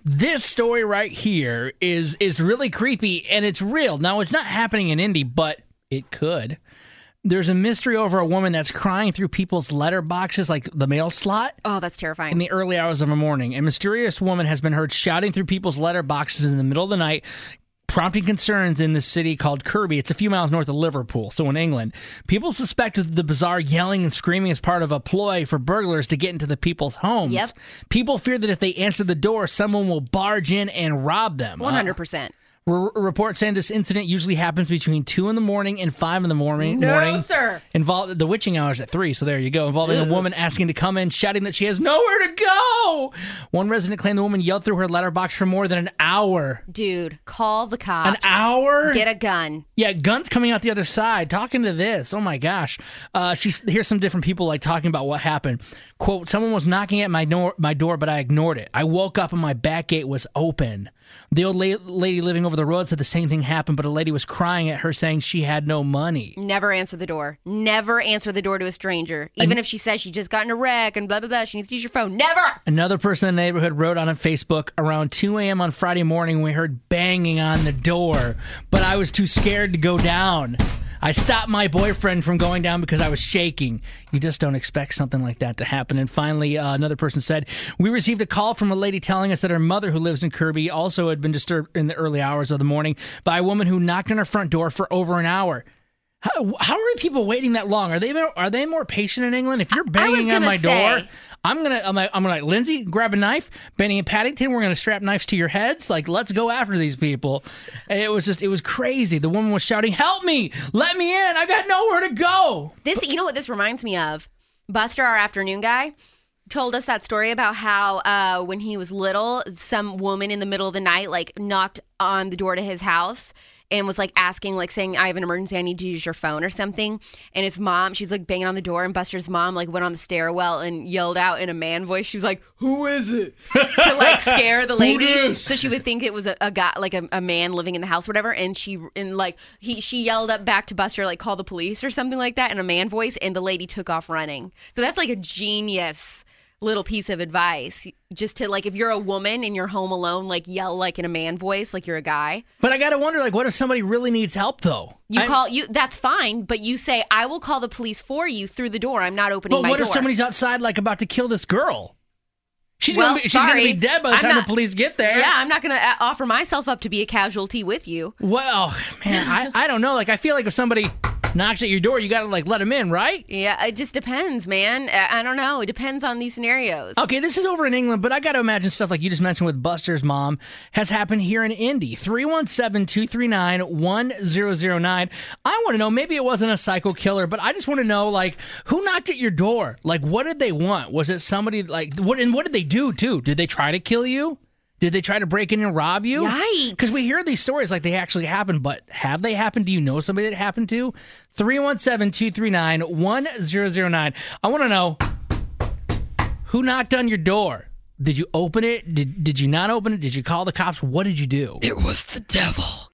This story right here is really creepy, and it's real. Now, it's not happening in Indy, but it could. There's a mystery over a woman that's crying through people's letter boxes, like the mail slot. Oh, that's terrifying. In the early hours of the morning. A mysterious woman has been heard shouting through people's letter boxes in the middle of the night, prompting concerns in this city called Kirby. It's a few miles north of Liverpool, so in England. People suspected the bizarre yelling and screaming as part of a ploy for burglars to get into the people's homes. Yep. People fear that if they answer the door, someone will barge in and rob them. 100%. Reports saying this incident usually happens between 2 in the morning and 5 in the morning. No, sir. The witching hours at 3, so there you go. Involving a woman asking to come in, shouting that she has nowhere to go. One resident claimed the woman yelled through her letterbox for more than an hour. Dude, call the cops. An hour? Get a gun. Yeah, guns coming out the other side, talking to this. Oh my gosh. Here's some different people like talking about what happened. Quote, someone was knocking at my door, but I ignored it. I woke up and my back gate was open. The old lady living over the road said the same thing happened, but a lady was crying at her saying she had no money. Never answer the door. Never answer the door to a stranger. Even if she says she just got in a wreck and blah, blah, blah, she needs to use your phone. Never! Another person in the neighborhood wrote on Facebook, around 2 a.m. on Friday morning, we heard banging on the door, but I was too scared to go down. I stopped my boyfriend from going down because I was shaking. You just don't expect something like that to happen. And finally, another person said, we received a call from a lady telling us that her mother, who lives in Kirby, also had been disturbed in the early hours of the morning by a woman who knocked on her front door for over an hour. How are people waiting that long? Are they more patient in England? If you're banging on my door, I'm gonna Lindsay, grab a knife. Benny and Paddington, we're gonna strap knives to your heads. Like, let's go after these people. It was crazy. The woman was shouting, "Help me! Let me in! I got nowhere to go." You know what this reminds me of? Buster, our afternoon guy, told us that story about how when he was little, some woman in the middle of the night knocked on the door to his house and was asking, saying, I have an emergency, I need to use your phone or something. And his mom, she's banging on the door, and Buster's mom went on the stairwell and yelled out in a man voice. She was like, who is it? To scare the lady. So she would think it was a guy, a man living in the house or whatever. And she yelled up back to Buster, call the police or something like that in a man voice. And the lady took off running. So that's a genius little piece of advice, just to if you're a woman and you're home alone, yell in a man voice, you're a guy. But I gotta wonder, what if somebody really needs help though? That's fine, but you say, I will call the police for you through the door. I'm not opening my door. But what if somebody's outside about to kill this girl? She's gonna be dead by the time the police get there. Yeah, I'm not gonna offer myself up to be a casualty with you. Well, man, I don't know. I feel like if somebody knocks at your door, you gotta let them in, right? Yeah, it just depends, man. I don't know. It depends on these scenarios. Okay, this is over in England, but I gotta imagine stuff like you just mentioned with Buster's mom has happened here in Indy. 317-239-1009. I want to know, maybe it wasn't a psycho killer, but I just want to know, who knocked at your door? What did they want? Was it somebody what did they do too? Did they try to kill you? Did they try to break in and rob you? Yikes. Because we hear these stories they actually happened, but have they happened? Do you know somebody that it happened to? 317-239-1009. I want to know, who knocked on your door? Did you open it? Did you not open it? Did you call the cops? What did you do? It was the devil.